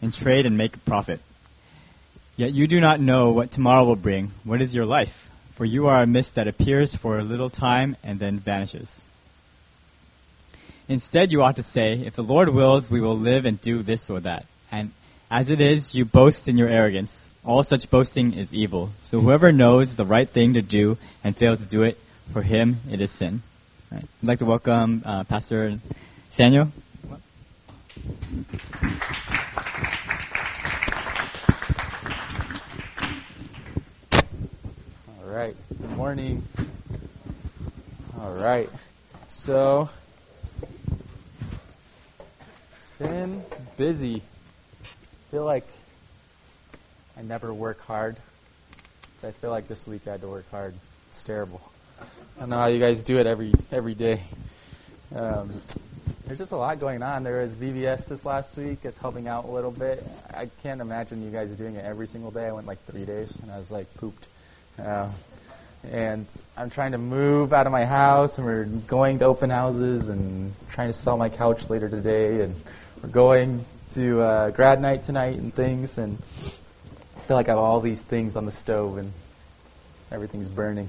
and trade and make a profit. Yet you do not know what tomorrow will bring. What is your life? For you are a mist that appears for a little time and then vanishes. Instead, you ought to say, if the Lord wills, we will live and do this or that. And as it is, you boast in your arrogance. All such boasting is evil. So whoever knows the right thing to do and fails to do it, for him it is sin. All right. I'd like to welcome Pastor Samuel. All right. Good morning. All right. So, it's been busy. I feel like I never work hard. I feel like this week I had to work hard. It's terrible. I don't know how you guys do it every day. There's just a lot going on. There was VBS this last week. It's helping out a little bit. I can't imagine you guys are doing it every single day. I went like 3 days, and I was like pooped. And I'm trying to move out of my house, and we're going to open houses and trying to sell my couch later today, and we're going to grad night tonight and things, and I feel like I have all these things on the stove, and everything's burning.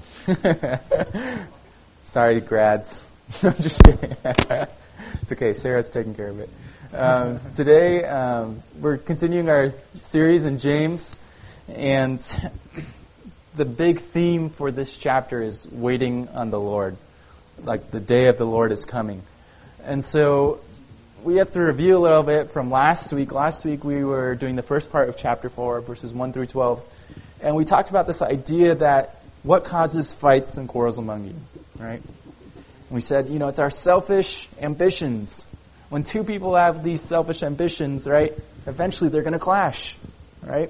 Sorry, grads. I'm just kidding. It's okay. Sarah's taking care of it. Today, we're continuing our series in James, and the big theme for this chapter is waiting on the Lord. Like the day of the Lord is coming. And so we have to review a little bit from last week. Last week we were doing the first part of chapter 4, verses 1 through 12. And we talked about this idea that what causes fights and quarrels among you, right? And we said, it's our selfish ambitions. When two people have these selfish ambitions, right, eventually they're going to clash, right?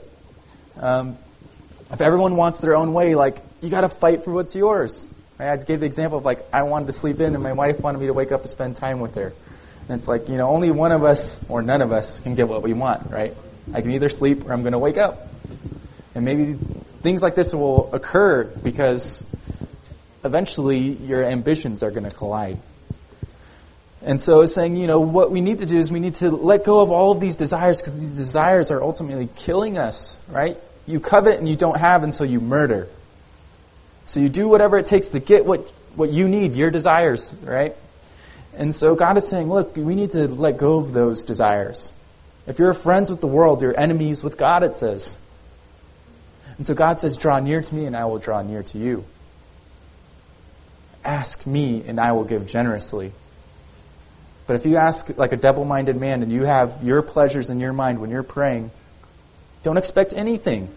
If everyone wants their own way, you got to fight for what's yours. Right? I gave the example of, I wanted to sleep in and my wife wanted me to wake up to spend time with her. And it's only one of us or none of us can get what we want, right? I can either sleep or I'm going to wake up. And maybe things like this will occur because eventually your ambitions are going to collide. And so it's saying, what we need to do is we need to let go of all of these desires because these desires are ultimately killing us, right? You covet and you don't have, and so you murder. So you do whatever it takes to get what you need, your desires, right? And so God is saying, look, we need to let go of those desires. If you're friends with the world, you're enemies with God, it says. And so God says, draw near to me and I will draw near to you. Ask me and I will give generously. But if you ask like a double-minded man and you have your pleasures in your mind when you're praying, don't expect anything.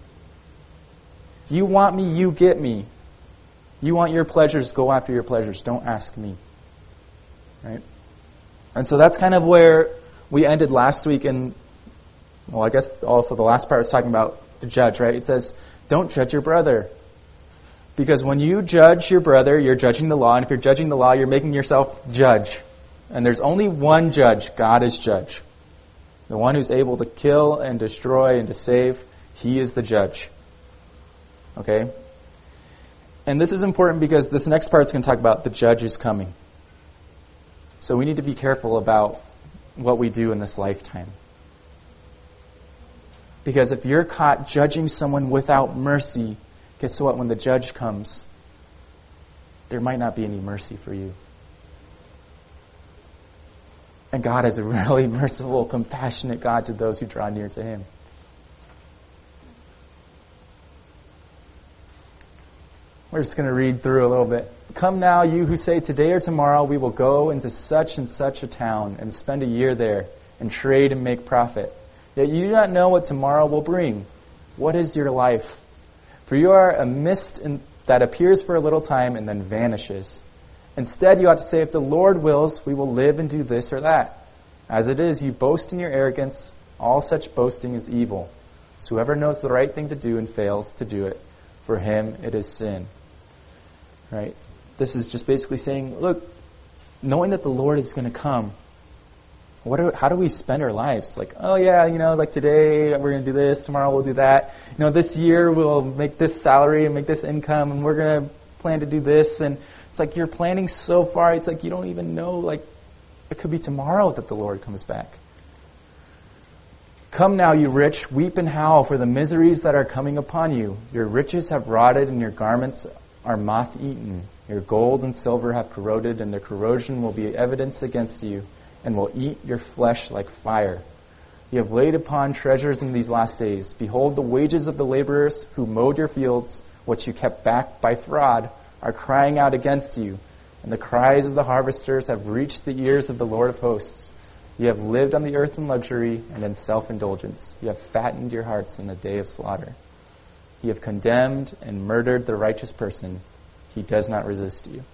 You want me, you get me. You want your pleasures, go after your pleasures. Don't ask me. Right? And so that's kind of where we ended last week. And, I guess also the last part was talking about the judge, right? It says, don't judge your brother. Because when you judge your brother, you're judging the law. And if you're judging the law, you're making yourself judge. And there's only one judge. God is judge. The one who's able to kill and destroy and to save, he is the judge. Okay? And this is important because this next part is going to talk about the judge is coming. So we need to be careful about what we do in this lifetime. Because if you're caught judging someone without mercy, guess what? When the judge comes, there might not be any mercy for you. And God is a really merciful, compassionate God to those who draw near to Him. We're just going to read through a little bit. Come now, you who say, today or tomorrow we will go into such and such a town and spend a year there and trade and make profit. Yet you do not know what tomorrow will bring. What is your life? For you are a mist that appears for a little time and then vanishes. Instead, you ought to say, if the Lord wills, we will live and do this or that. As it is, you boast in your arrogance. All such boasting is evil. So whoever knows the right thing to do and fails to do it, for him it is sin. Right? This is just basically saying, look, knowing that the Lord is going to come, how do we spend our lives? Today we're going to do this, tomorrow we'll do that. This year we'll make this salary and make this income, and we're going to plan to do this. And it's like you're planning so far, it's like you don't even know, it could be tomorrow that the Lord comes back. Come now, you rich, weep and howl for the miseries that are coming upon you. Your riches have rotted, and your garments are moth-eaten. Your gold and silver have corroded, and their corrosion will be evidence against you, and will eat your flesh like fire. You have laid upon treasures in these last days. Behold, the wages of the laborers who mowed your fields, which you kept back by fraud, are crying out against you, and the cries of the harvesters have reached the ears of the Lord of hosts. You have lived on the earth in luxury and in self-indulgence. You have fattened your hearts in the day of slaughter. You have condemned and murdered the righteous person. He does not resist you.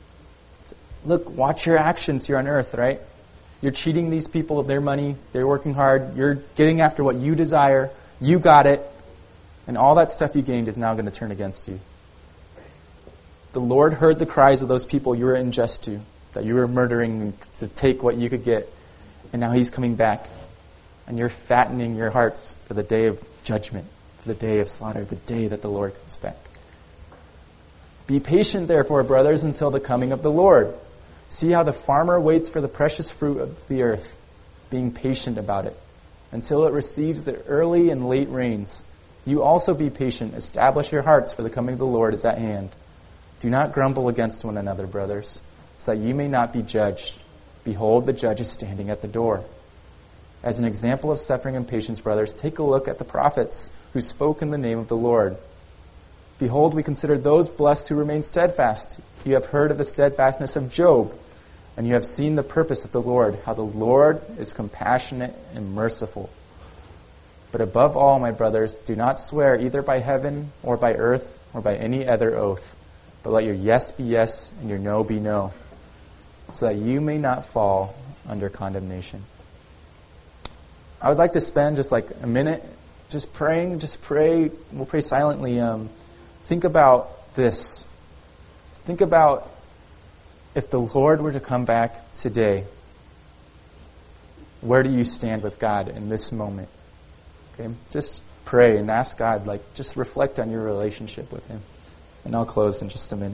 Look, watch your actions here on earth, right? You're cheating these people of their money. They're working hard. You're getting after what you desire. You got it. And all that stuff you gained is now going to turn against you. The Lord heard the cries of those people you were unjust to, that you were murdering to take what you could get. And now He's coming back. And you're fattening your hearts for the day of judgment, for the day of slaughter, the day that the Lord comes back. Be patient, therefore, brothers, until the coming of the Lord. See how the farmer waits for the precious fruit of the earth, being patient about it, until it receives the early and late rains. You also be patient. Establish your hearts, for the coming of the Lord is at hand. Do not grumble against one another, brothers, so that you may not be judged. Behold, the judge is standing at the door. As an example of suffering and patience, brothers, take a look at the prophets who spoke in the name of the Lord. Behold, we consider those blessed who remain steadfast. You have heard of the steadfastness of Job, and you have seen the purpose of the Lord, how the Lord is compassionate and merciful. But above all, my brothers, do not swear either by heaven or by earth or by any other oath, but let your yes be yes and your no be no, so that you may not fall under condemnation. I would like to spend just like a minute just praying. Just pray. We'll pray silently. Think about this. Think about if the Lord were to come back today, where do you stand with God in this moment? Okay, just pray and ask God, just reflect on your relationship with Him. And I'll close in just a minute.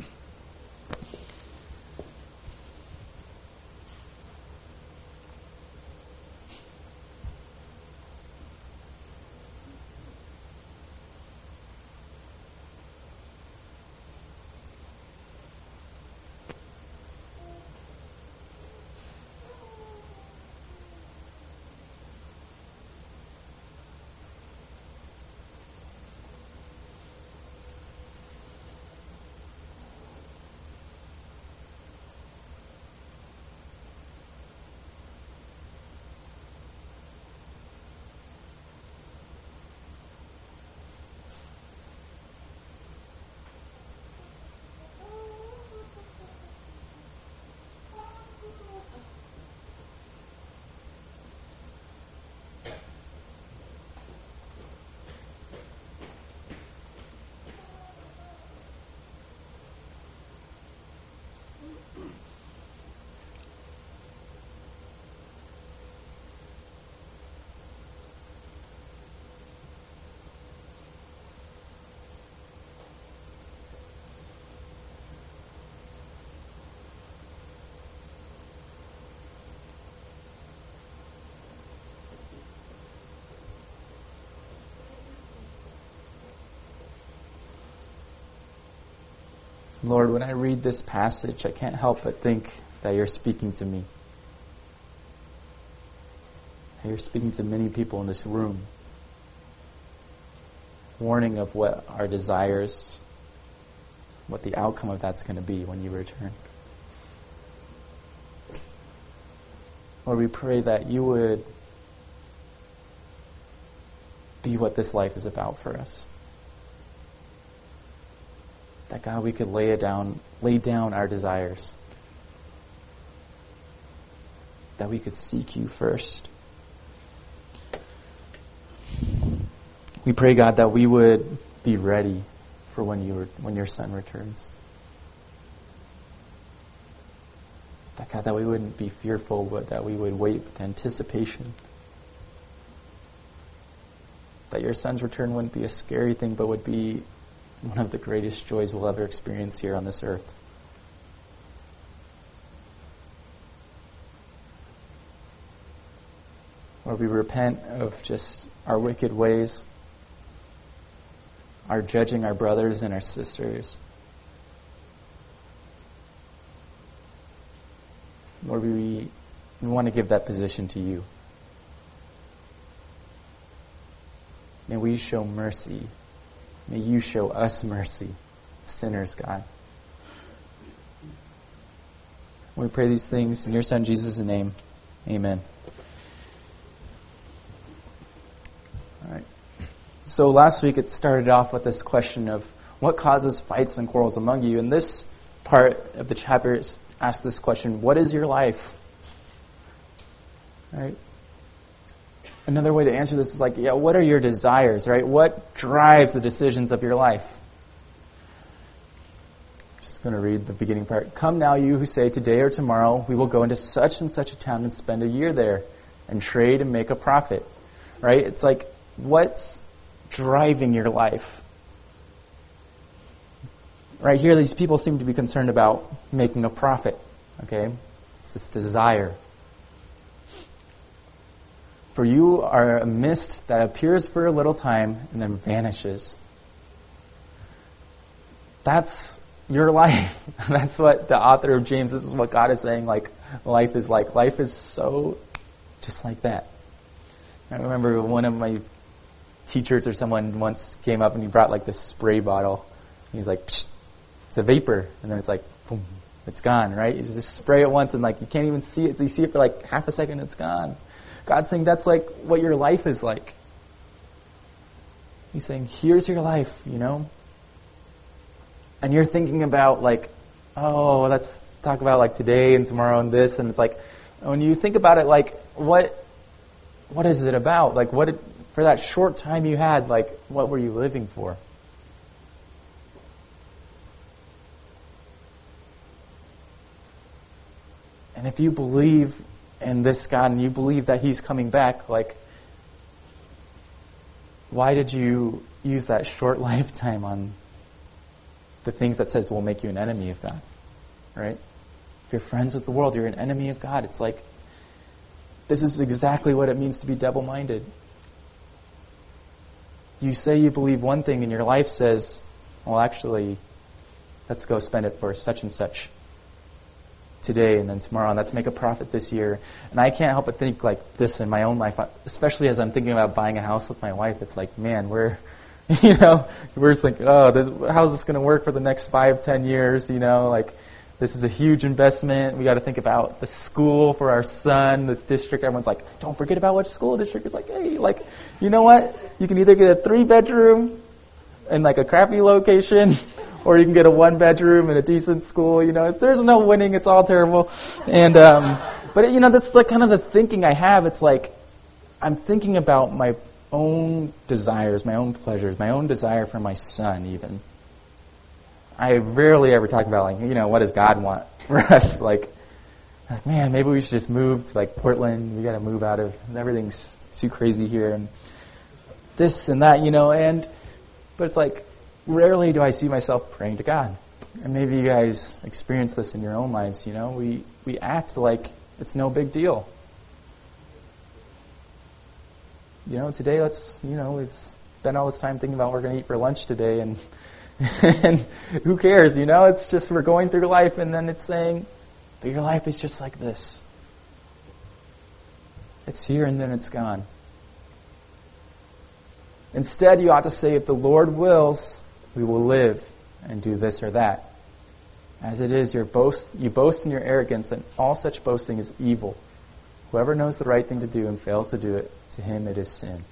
Lord, when I read this passage, I can't help but think that You're speaking to me. That You're speaking to many people in this room. Warning of what our desires, what the outcome of that's going to be when You return. Lord, we pray that You would be what this life is about for us. That, God, we could lay down our desires. That we could seek You first. We pray, God, that we would be ready for when Your Son returns. That, God, that we wouldn't be fearful, but that we would wait with anticipation. That Your Son's return wouldn't be a scary thing, but would be one of the greatest joys we'll ever experience here on this earth. Lord, we repent of just our wicked ways, our judging our brothers and our sisters. Lord, we want to give that position to you. May we show mercy. May you show us mercy, sinners, God. We pray these things in your Son, Jesus' name. Amen. All right. So last week it started off with this question of what causes fights and quarrels among you. And this part of the chapter asks this question, what is your life? Right? Another way to answer this is like, what are your desires, right? What drives the decisions of your life? Just going to read the beginning part. Come now, you who say, today or tomorrow we will go into such and such a town and spend a year there and trade and make a profit. Right? It's like, what's driving your life? Right here, these people seem to be concerned about making a profit. Okay? It's this desire. For you are a mist that appears for a little time and then vanishes. That's your life. That's what the author of James, this is what God is saying, like, life is like. Life is so just like that. I remember one of my teachers or someone once came up and he brought like this spray bottle. And he's like, psh, it's a vapor. And then it's like, boom, it's gone, right? You just spray it once and like you can't even see it. So you see it for like half a second, it's gone. God's saying that's like what your life is like. He's saying, here's your life, you know? And you're thinking about like, oh, let's talk about like today and tomorrow and this. And it's like, when you think about it, like, what is it about? Like, for that short time you had, like, what were you living for? And if you believe in this God and you believe that He's coming back, like, why did you use that short lifetime on the things that says will make you an enemy of God? Right? If you're friends with the world, you're an enemy of God. It's like, this is exactly what it means to be double-minded. You say you believe one thing and your life says, well, actually, let's go spend it for such and such today and then tomorrow, and let's make a profit this year. And I can't help but think like this in my own life, especially as I'm thinking about buying a house with my wife. It's like, man, we're thinking, how's this going to work for the next 5-10 years? You know, like, this is a huge investment. We got to think about the school for our son, this district. Everyone's like, don't forget about which school district. It's like, hey, like, you know what? You can either get a 3-bedroom in like a crappy location, or you can get a 1-bedroom in a decent school. You know, there's no winning. It's all terrible. And but you know, that's like kind of the thinking I have. It's like I'm thinking about my own desires, my own pleasures, my own desire for my son. Even I rarely ever talk about like, you know, what does God want for us? Like, man, maybe we should just move to like Portland. We got to move out of everything's too crazy here and this and that. You know, but it's like, rarely do I see myself praying to God. And maybe you guys experience this in your own lives, you know. We act like it's no big deal. You know, today we spend all this time thinking about what we're going to eat for lunch today, and and who cares, you know? It's just we're going through life, and then it's saying, but your life is just like this. It's here and then it's gone. Instead, you ought to say, if the Lord wills, we will live and do this or that. As it is, you boast in your arrogance, and all such boasting is evil. Whoever knows the right thing to do and fails to do it, to him it is sin.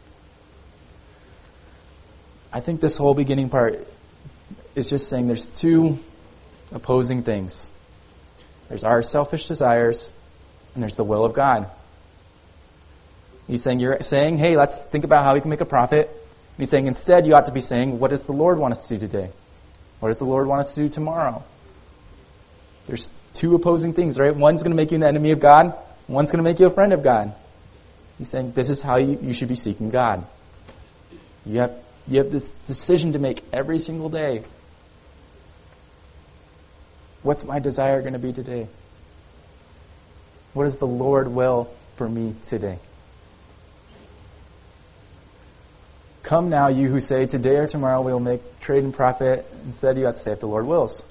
I think this whole beginning part is just saying there's two opposing things. There's our selfish desires, and there's the will of God. You're saying, hey, let's think about how we can make a profit. And he's saying, instead, you ought to be saying, what does the Lord want us to do today? What does the Lord want us to do tomorrow? There's two opposing things, right? One's going to make you an enemy of God. One's going to make you a friend of God. He's saying, this is how you should be seeking God. You have this decision to make every single day. What's my desire going to be today? What does the Lord will for me today? Come now, you who say, today or tomorrow we will make trade and profit. Instead, you have to say, if the Lord wills.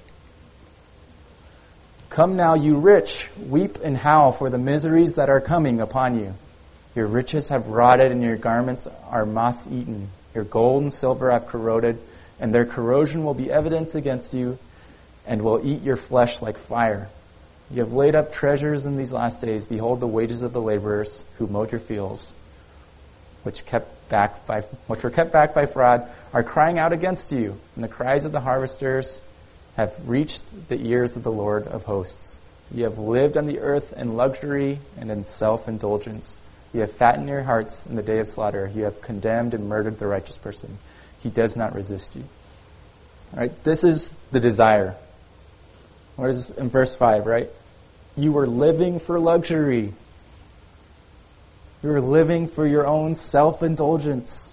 Come now, you rich, weep and howl for the miseries that are coming upon you. Your riches have rotted and your garments are moth-eaten. Your gold and silver have corroded, and their corrosion will be evidence against you and will eat your flesh like fire. You have laid up treasures in these last days. Behold, the wages of the laborers who mowed your fields, which were kept back by fraud, are crying out against you. And the cries of the harvesters have reached the ears of the Lord of hosts. You have lived on the earth in luxury and in self-indulgence. You have fattened your hearts in the day of slaughter. You have condemned and murdered the righteous person. He does not resist you. All right, this is the desire. What is this in verse 5, right? You were living for luxury. You were living for your own self-indulgence.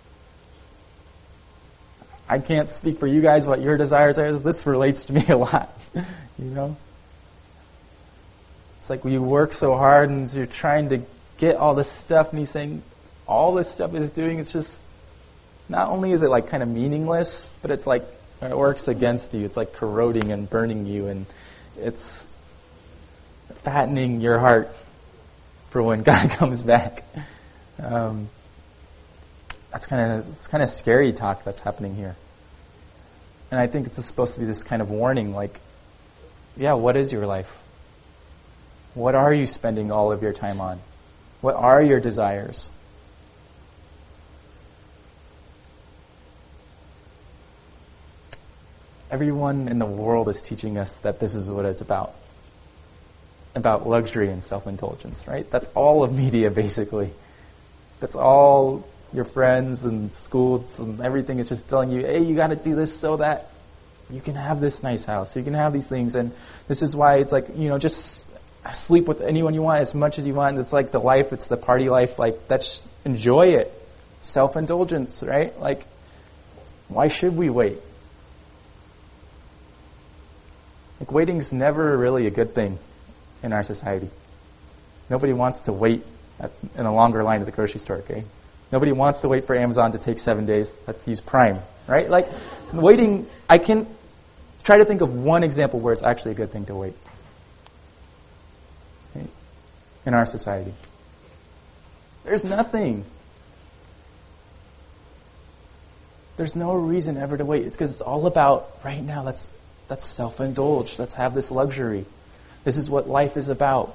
I can't speak for you guys what your desires are. This relates to me a lot. You know? It's like we work so hard and you're trying to get all this stuff, and he's saying all this stuff is doing, it's just, not only is it like kind of meaningless, but it's like it works against you. It's like corroding and burning you, and it's fattening your heart for when God comes back. It's kind of scary talk that's happening here. And I think it's supposed to be this kind of warning, like, yeah, what is your life? What are you spending all of your time on? What are your desires? Everyone in the world is teaching us that this is what it's about luxury and self-indulgence, right? That's all of media, basically. That's all your friends and schools and everything is just telling you, hey, you got to do this so that you can have this nice house, you can have these things, and this is why it's like, just sleep with anyone you want as much as you want. It's like the life, it's the party life, like that's, enjoy it. Self-indulgence, right? Like, why should we wait? Like, waiting's never really a good thing in our society. Nobody wants to wait in a longer line at the grocery store, okay? Nobody wants to wait for Amazon to take 7 days. Let's use Prime, right? Like, waiting, I can try to think of one example where it's actually a good thing to wait. Okay? In our society. There's nothing. There's no reason ever to wait. It's because it's all about, right now, let's self-indulge. Let's have this luxury. This is what life is about.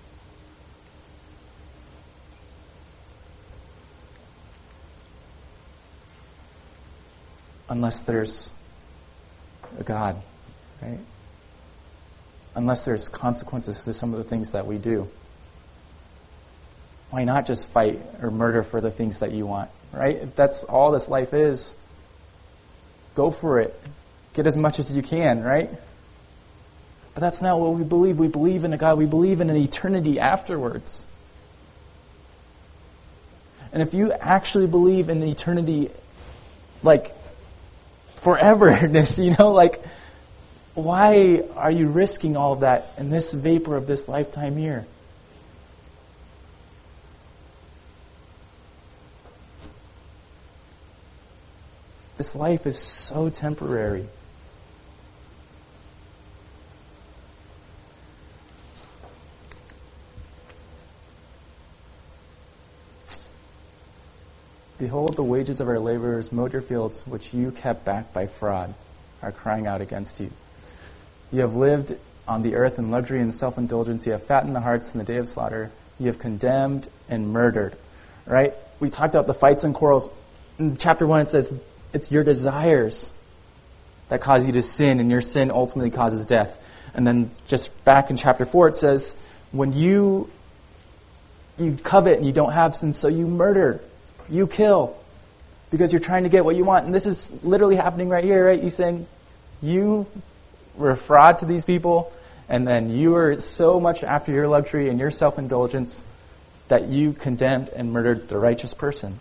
Unless there's a God, right? Unless there's consequences to some of the things that we do. Why not just fight or murder for the things that you want, right? If that's all this life is, go for it. Get as much as you can, right? But that's not what we believe. We believe in a God. We believe in an eternity afterwards. And if you actually believe in eternity, like foreverness, like, why are you risking all of that in this vapor of this lifetime here? This life is so temporary. Behold, the wages of our laborers mowed your fields, which you kept back by fraud, are crying out against you. You have lived on the earth in luxury and self-indulgence. You have fattened the hearts in the day of slaughter. You have condemned and murdered. Right? We talked about the fights and quarrels. In chapter 1 it says, it's your desires that cause you to sin, and your sin ultimately causes death. And then just back in chapter 4 it says, when you covet and you don't have sin, so you murder. You kill because you're trying to get what you want. And this is literally happening right here, right? He's saying you were a fraud to these people, and then you were so much after your luxury and your self-indulgence that you condemned and murdered the righteous person.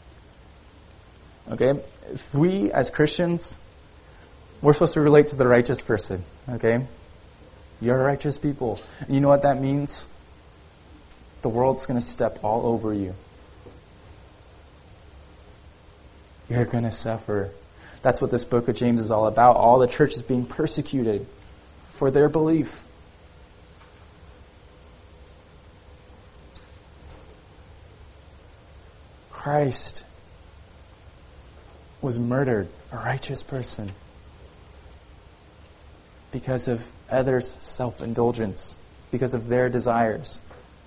Okay? If we, as Christians, we're supposed to relate to the righteous person. Okay? You're righteous people. And you know what that means? The world's going to step all over you. You're going to suffer. That's what this book of James is all about. All the churches being persecuted for their belief. Christ was murdered, a righteous person, because of others' self-indulgence, because of their desires.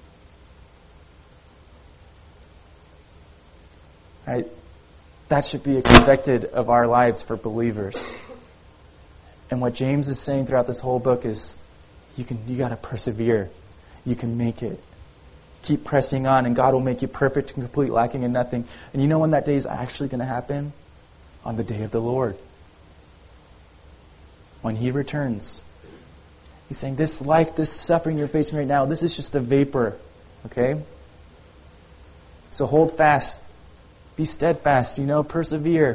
Right? That should be expected of our lives for believers. And what James is saying throughout this whole book is, you got to persevere. You can make it. Keep pressing on, and God will make you perfect and complete, lacking in nothing. And you know when that day is actually going to happen? On the day of the Lord. When He returns. He's saying, this life, this suffering you're facing right now, this is just a vapor. Okay? So hold fast. Be steadfast, persevere.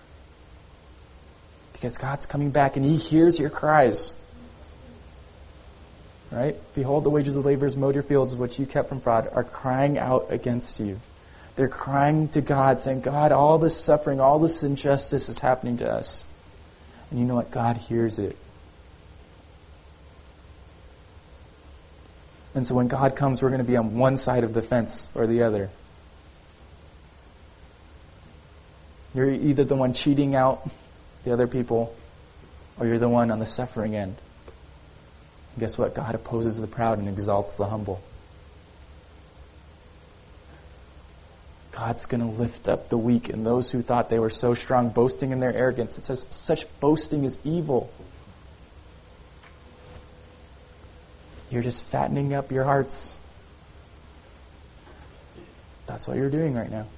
Because God's coming back and He hears your cries. Right? Behold, the wages of laborers mowed your fields, which you kept from fraud, are crying out against you. They're crying to God, saying, God, all this suffering, all this injustice is happening to us. And you know what? God hears it. And so when God comes, we're going to be on one side of the fence or the other. You're either the one cheating out the other people, or you're the one on the suffering end. And guess what? God opposes the proud and exalts the humble. God's going to lift up the weak and those who thought they were so strong, boasting in their arrogance. It says such boasting is evil. You're just fattening up your hearts. That's what you're doing right now.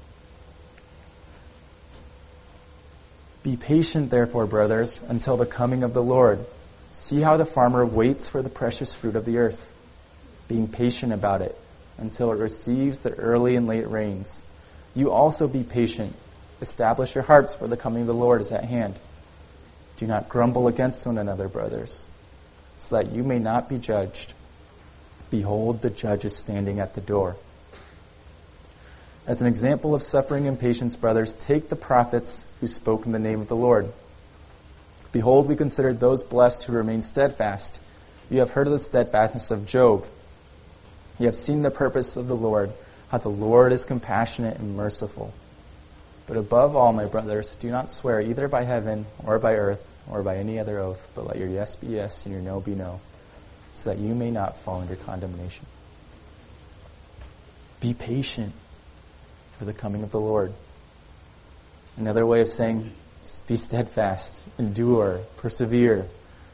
Be patient, therefore, brothers, until the coming of the Lord. See how the farmer waits for the precious fruit of the earth, being patient about it, until it receives the early and late rains. You also be patient. Establish your hearts, for the coming of the Lord is at hand. Do not grumble against one another, brothers, so that you may not be judged. Behold, the judge is standing at the door. As an example of suffering and patience, brothers, take the prophets who spoke in the name of the Lord. Behold, we considered those blessed who remain steadfast. You have heard of the steadfastness of Job. You have seen the purpose of the Lord, how the Lord is compassionate and merciful. But above all, my brothers, do not swear either by heaven or by earth or by any other oath, but let your yes be yes and your no be no, so that you may not fall under condemnation. Be patient for the coming of the Lord. Another way of saying, be steadfast, endure, persevere.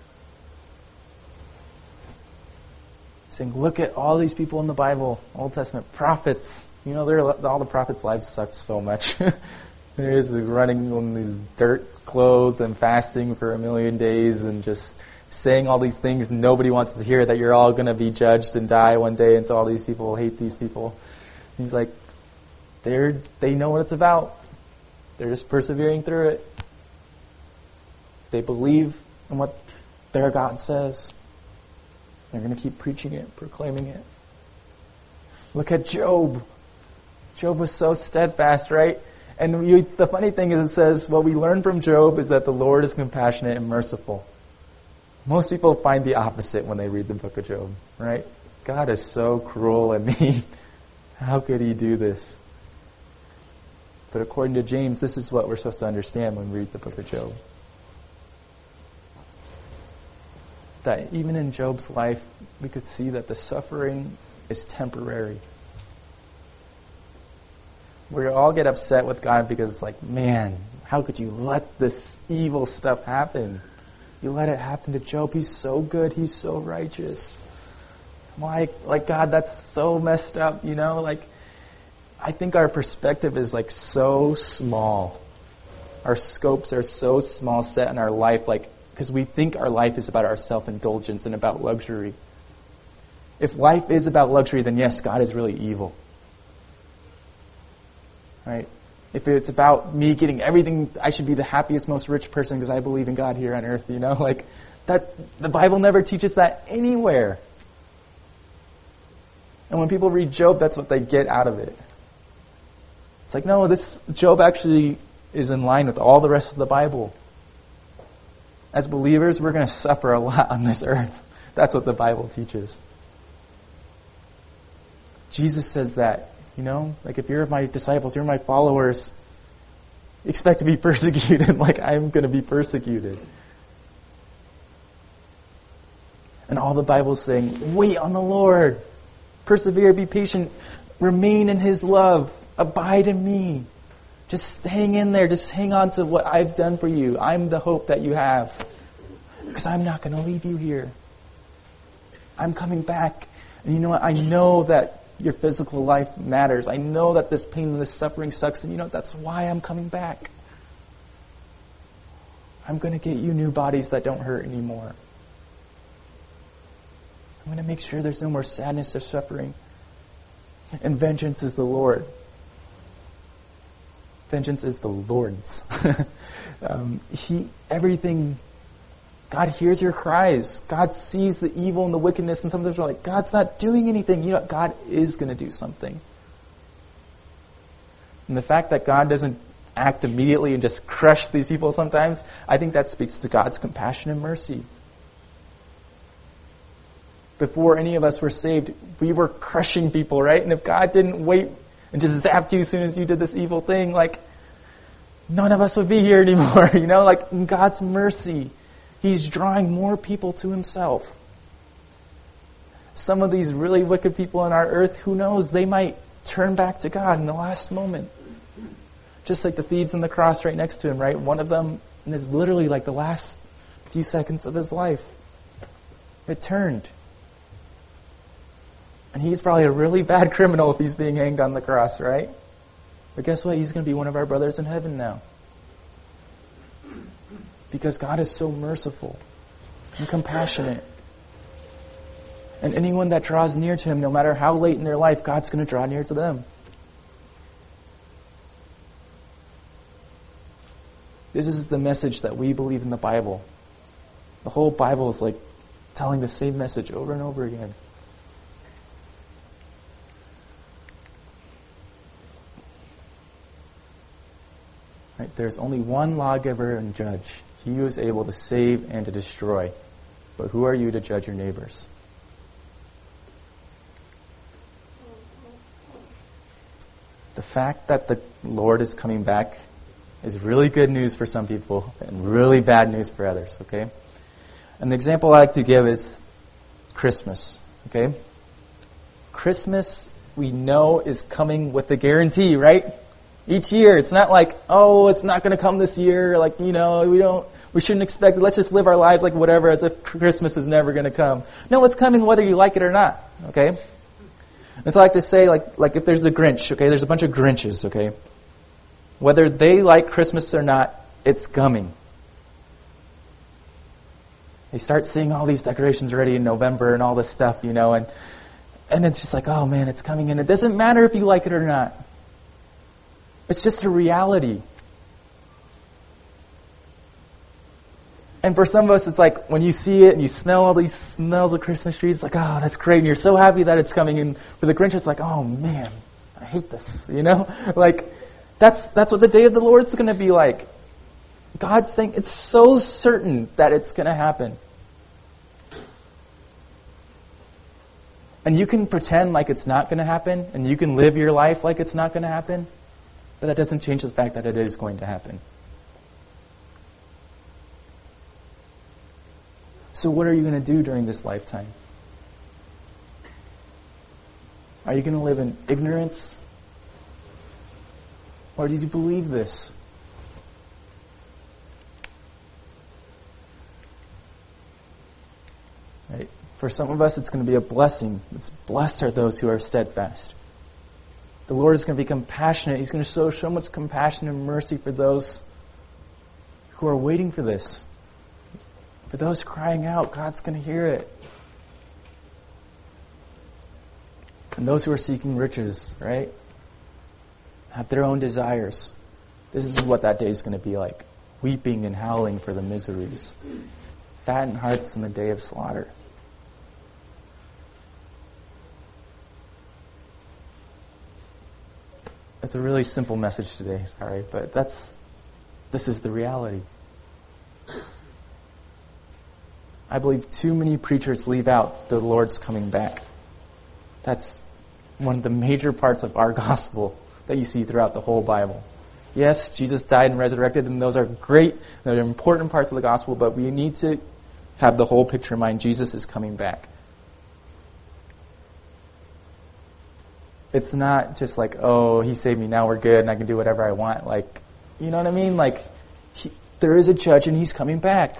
Saying, look at all these people in the Bible, Old Testament prophets. All the prophets' lives sucked so much. They're just running on these dirt clothes and fasting for 1,000,000 days and just saying all these things nobody wants to hear, that you're all going to be judged and die one day, and so all these people hate these people. And he's like, they know what it's about. They're just persevering through it. They believe in what their God says. They're going to keep preaching it, proclaiming it. Look at Job. Job was so steadfast, right? And the funny thing is, it says, what we learn from Job is that the Lord is compassionate and merciful. Most people find the opposite when they read the book of Job, right? God is so cruel and mean. How could He do this? But according to James, this is what we're supposed to understand when we read the book of Job. That even in Job's life, we could see that the suffering is temporary. We all get upset with God because it's like, man, how could you let this evil stuff happen? You let it happen to Job. He's so good. He's so righteous. Like God, that's so messed up, I think our perspective is so small. Our scopes are so small set in our life, because we think our life is about our self-indulgence and about luxury. If life is about luxury, then yes, God is really evil. Right? If it's about me getting everything, I should be the happiest, most rich person because I believe in God here on earth, that the Bible never teaches that anywhere. And when people read Job, that's what they get out of it. It's like, no, this Job actually is in line with all the rest of the Bible. As believers, we're going to suffer a lot on this earth. That's what the Bible teaches. Jesus says that, like if you're my disciples, you're my followers, expect to be persecuted like I'm going to be persecuted. And all the Bible is saying, wait on the Lord. Persevere, be patient, remain in His love, abide in me. Just hang in there, just hang on to what I've done for you. I'm the hope that you have. Because I'm not going to leave you here. I'm coming back. And you know what? I know that your physical life matters. I know that this pain and this suffering sucks. And that's why I'm coming back. I'm going to get you new bodies that don't hurt anymore. I'm going to make sure there's no more sadness or suffering. And vengeance is the Lord. Vengeance is the Lord's. God hears your cries. God sees the evil and the wickedness, and sometimes we're like, God's not doing anything. God is going to do something. And the fact that God doesn't act immediately and just crush these people sometimes, I think that speaks to God's compassion and mercy. Before any of us were saved, we were crushing people, right? And if God didn't wait and just zapped you as soon as you did this evil thing, none of us would be here anymore, in God's mercy, He's drawing more people to Himself. Some of these really wicked people on our earth, who knows, they might turn back to God in the last moment. Just like the thieves on the cross right next to Him, right? One of them is literally the last few seconds of his life. It turned. And he's probably a really bad criminal if he's being hanged on the cross, right? But guess what? He's going to be one of our brothers in heaven now. Because God is so merciful and compassionate. And anyone that draws near to Him, no matter how late in their life, God's going to draw near to them. This is the message that we believe in the Bible. The whole Bible is telling the same message over and over again. Right? There's only one lawgiver and judge. He who is able to save and to destroy. But who are you to judge your neighbors? The fact that the Lord is coming back is really good news for some people and really bad news for others, okay? And the example I like to give is Christmas, okay? Christmas, we know, is coming with a guarantee, right? Each year. It's not it's not going to come this year. We shouldn't expect it. Let's just live our lives whatever, as if Christmas is never going to come. No, it's coming whether you like it or not, okay? And so I like to say, if there's the Grinch, okay? There's a bunch of Grinches, okay? Whether they like Christmas or not, it's coming. They start seeing all these decorations ready in November and all this stuff, and it's just oh man, it's coming in. It doesn't matter if you like it or not. It's just a reality. And for some of us, it's when you see it and you smell all these smells of Christmas trees, it's oh, that's great. And you're so happy that it's coming. And for the Grinch, it's oh man, I hate this, That's what the day of the Lord is going to be like. God's saying it's so certain that it's going to happen. And you can pretend like it's not going to happen, and you can live your life like it's not going to happen, but that doesn't change the fact that it is going to happen. So what are you going to do during this lifetime? Are you going to live in ignorance? Or did you believe this? Right? For some of us, it's going to be a blessing. It's blessed are those who are steadfast. The Lord is going to be compassionate. He's going to show so much compassion and mercy for those who are waiting for this. For those crying out, God's going to hear it. And those who are seeking riches, right? Have their own desires. This is what that day is going to be like. Weeping and howling for the miseries. Fattened hearts in the day of slaughter. It's a really simple message today, sorry, but that's This is the reality. I believe too many preachers leave out the Lord's coming back. That's one of the major parts of our gospel that you see throughout the whole Bible. Yes, Jesus died and resurrected, and those are great, they're important parts of the gospel, but we need to have the whole picture in mind. Jesus is coming back. It's not just like, oh, he saved me, now we're good, and I can do whatever I want. Like, you know what I mean? Like, there is a judge, and he's coming back.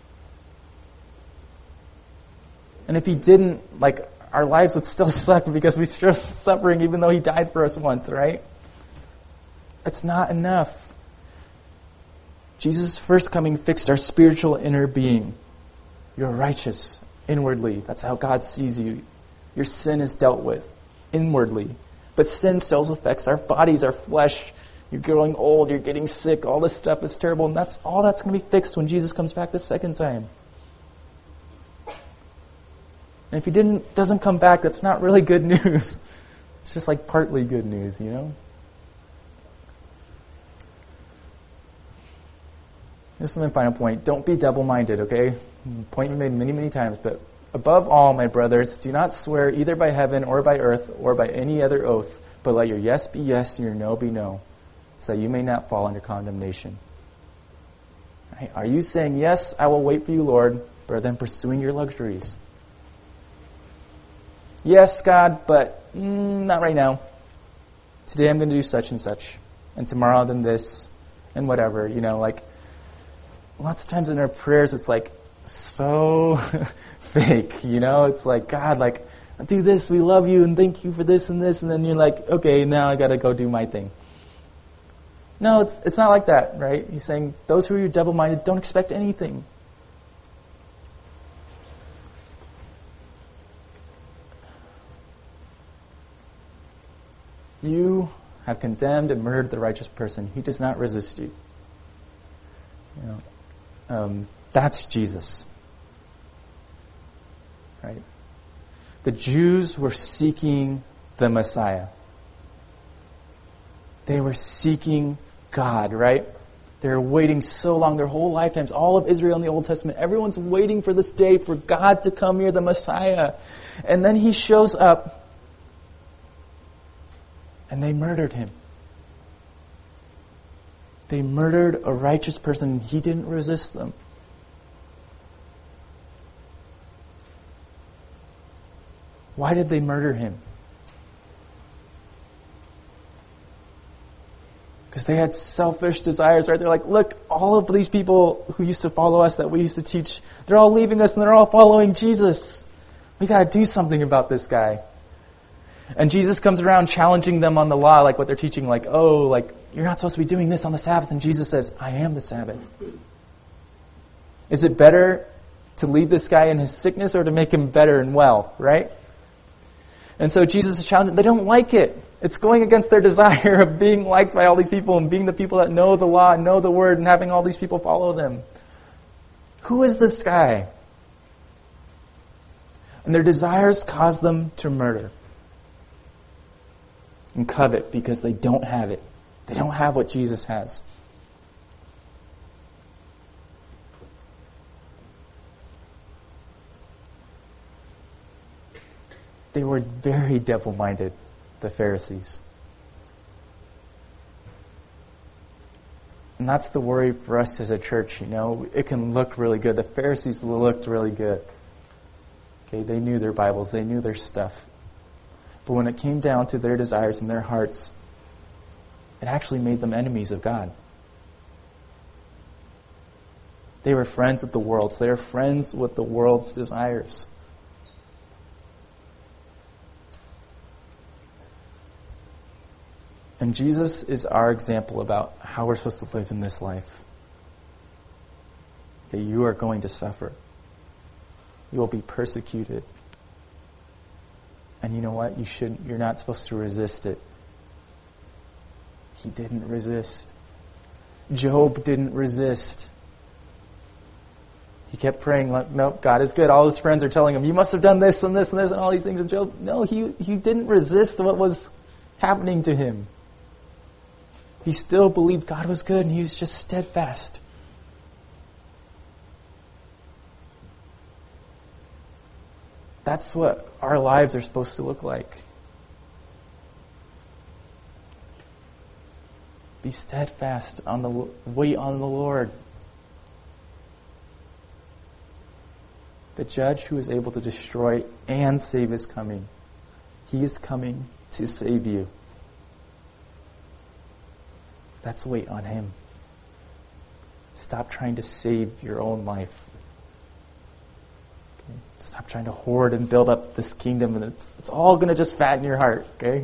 And if he didn't, like, our lives would still suck because we're still suffering even though he died for us once, right? It's not enough. Jesus' first coming fixed our spiritual inner being. You're righteous inwardly. That's how God sees you. Your sin is dealt with inwardly. But sin still affects our bodies, our flesh. You're growing old, you're getting sick, all this stuff is terrible, and that's going to be fixed when Jesus comes back the second time. And if he doesn't come back, that's not really good news. It's just like partly good news, you know? This is my final point. Don't be double-minded, okay? Point we made many, many times, but above all, my brothers, do not swear either by heaven or by earth or by any other oath, but let your yes be yes and your no be no, so that you may not fall under condemnation. Right? Are you saying, yes, I will wait for you, Lord, but then pursuing your luxuries? Yes, God, but not right now. Today I'm going to do such and such, and tomorrow then this, and whatever, you know, like, lots of times in our prayers it's like so fake, you know? It's like, God, like, do this, we love you, and thank you for this and this, and then you're like, okay, now I got to go do my thing. No, it's not like that, right? He's saying, those who are double-minded, don't expect anything. You have condemned and murdered the righteous person. He does not resist you. You know, that's Jesus. Right? The Jews were seeking the Messiah. They were seeking God, right? They were waiting so long, their whole lifetimes, all of Israel in the Old Testament, everyone's waiting for this day for God to come here, the Messiah. And then he shows up, and they murdered him. They murdered a righteous person. He didn't resist them. Why did they murder him? Because they had selfish desires, right? They're like, look, all of these people who used to follow us that we used to teach, they're all leaving us and they're all following Jesus. We got to do something about this guy. And Jesus comes around challenging them on the law, like what they're teaching, like, oh, like, you're not supposed to be doing this on the Sabbath. And Jesus says, I am the Sabbath. Is it better to leave this guy in his sickness or to make him better and well, right? And so Jesus is challenging. They don't like it. It's going against their desire of being liked by all these people and being the people that know the law and know the word and having all these people follow them. Who is this guy? And their desires cause them to murder and covet because they don't have it. They don't have what Jesus has. They were very double-minded, the Pharisees. And that's the worry for us as a church, you know. It can look really good. The Pharisees looked really good. Okay, they knew their Bibles. They knew their stuff. But when it came down to their desires and their hearts, it actually made them enemies of God. They were friends with the world. So they were friends with the world's desires. And Jesus is our example about how we're supposed to live in this life. That you are going to suffer. You will be persecuted. And you know what? You're not supposed to resist it. He didn't resist. Job didn't resist. He kept praying, like, nope, God is good. All his friends are telling him, you must have done this and this and this and all these things. And Job, no, he didn't resist what was happening to him. He still believed God was good, and he was just steadfast. That's what our lives are supposed to look like. Be steadfast wait on the Lord. The judge who is able to destroy and save is coming. He is coming to save you. Let's wait on him. Stop trying to save your own life. Okay? Stop trying to hoard and build up this kingdom, and it's all going to just fatten your heart. Okay?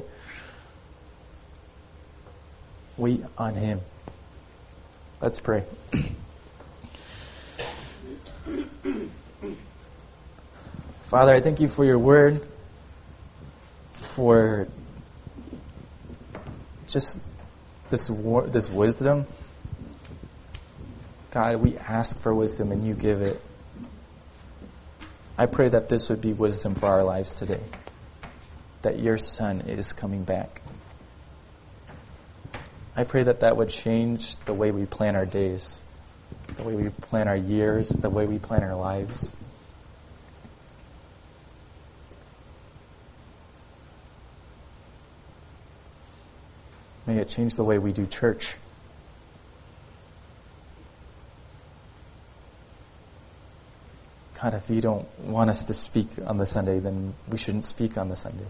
Wait on him. Let's pray. Father, I thank you for your word, for just this wisdom. God, we ask for wisdom and you give it. I pray that this would be wisdom for our lives today, that your Son is coming back. I pray that that would change the way we plan our days, the way we plan our years, the way we plan our lives. May it change the way we do church. God, if you don't want us to speak on the Sunday, then we shouldn't speak on the Sunday.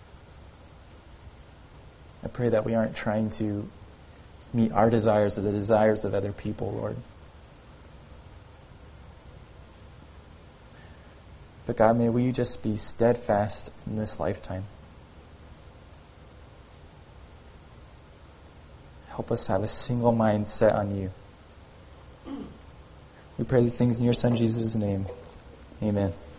I pray that we aren't trying to meet our desires or the desires of other people, Lord. But God, may we just be steadfast in this lifetime. Help us have a single mind set on you. We pray these things in your Son Jesus' name. Amen.